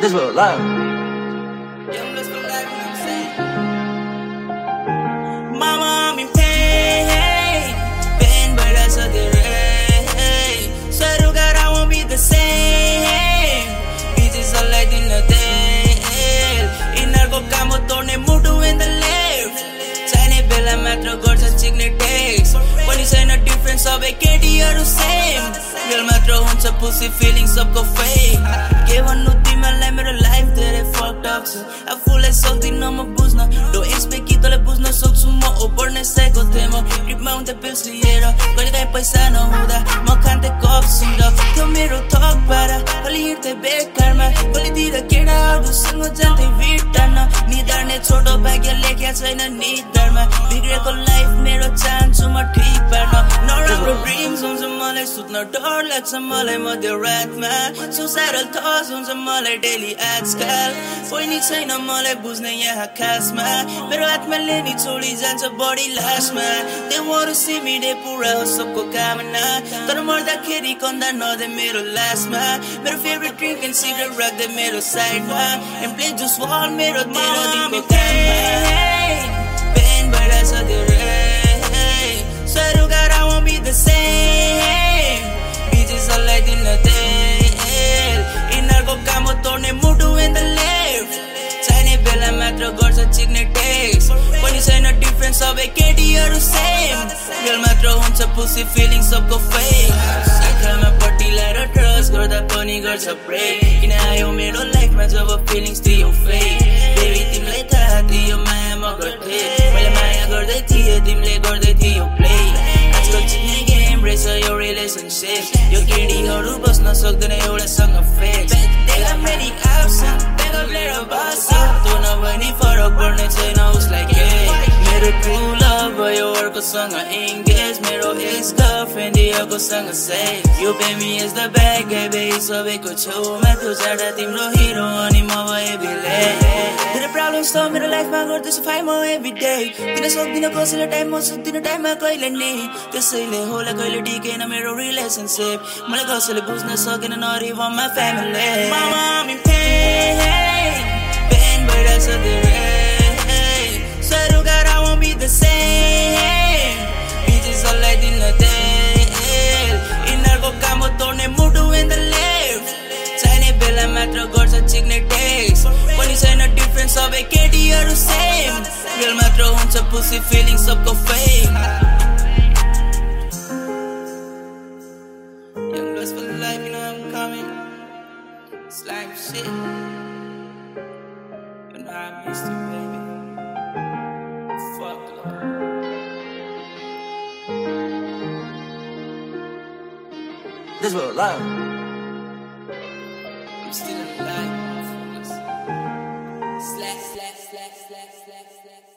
This was live. Mama, I'm in pain. Pain, but that's a good day. Swear to God, I won't be the same. Bitches are like in the day. Inner go kamo torne mudu in the left. Chine bella matra gorsa chigne takes. When you say no difference, of a KD are the same. Girl matra huncha pussy feeling सबको fake. के भन्नु तिमीलाई मेरो life धेरै fucked up छ. आफूलाई सक्दिन म बुझ्न. Don't expect कि तँलाई बुझ्न सक्छु म ओभर नै सकेको थिएँ म. ट्रिपमा हुँदा पिल्स लिएर कहिलेकाहीँ पैसा नहुँदा म खान्थे कफ सुन्द. त्यो मेरो थक पारा अलि हिँड्थे बेकारमा. गलीतिर केटाहरूसँग जान्थे भिड टान्न. निधार्ने छोटो भाग्य लेख्या छैन निधारमा. बिग्रेको लाइफ मेरो चाहन्छु म ठिक पार्न. नराम्रो ड्रिम्स हुन्छ मलाई सुत्न डर लाग्छ मलाई मध्यरातमा. सुसाइडल थट्स हुन्छ मलाई डेली आजकल. कोही नि छैन मलाई बुझ्ने यहाँ खासमा. मेरो आत्माले नि छोडी जान्छ बढी लासमा. They wanna see me दे पुरा हो सबको कामना. तर मर्दाखेरि कन्दा नदे मेरो लासमा. मेरो फेभरेट ड्रिङ्क एन्ड सिगरेट राख्दै मेरो साइडमा. एन्ड प्ले जुस वाल मेरो तेरो दिनको काममा. पेन भइरहेछ धेरै. Swear to God, I won't be the same. Bitches are like in the day. Inner go kamo torne mudu in the left. Chine bella matra gorsa chigne takes. When you say no difference, of a KD are the same. Girl matra huncha pussy feeling सबको fake. आँखामा पट्टी लाएर trust गर्दा पनि गर्छ break. किन आयो मेरो लाइफमा जब feelings थियो fake. Baby तिमीलाई थाहा थियो माया म गर्थेँ. मैले माया गर्दै थिएँ तिमीले गर्दै थियौ play. आजकल चिन्ने गेम रहेछ यो relationship. यो केटीहरू बस्न सक्दैन एउटासँग fake. They got many options. Back up लिएर बस्यो. तँ नभए नि फरक पर्ने छैन उसलाई के. मेरो true love भयो अर्कोसँग engage. मेरो ex girlfriend अर्कोसँग say. You pay me as the bad guy baby सबैको छेउमा तँ जाँदा तिम्रो हिरो अनि म भए villain. धेरै प्रब्लम्स त मेरो लाइफमा गर्दैछु फाइट म everyday. दिन सक्दिन कसैले टाइम म सक्दिन टाइममा कहिले नि. त्यसैले होला कहिले टिकेन मेरो relationship. मलाई कसैले बुझ्न सकेन not even my family. Mama, I'm in pain. Pain भइरहेछ धेरै. Swear to God, I won't be the same. Bitches are like in the day. Inner go kamo torne mudu in the left. Chine bella matra gorsa chigne takes. When you say no difference, of a KD are the same. Girl matra huncha pussy feeling सबको fake. Young Bloods for life, you know I'm coming. Slime shit. You know I missed you, baby. Fuck love. This was live. I'm still alive, motherfuckers. Slack, slack, slack, slack, slack, slack.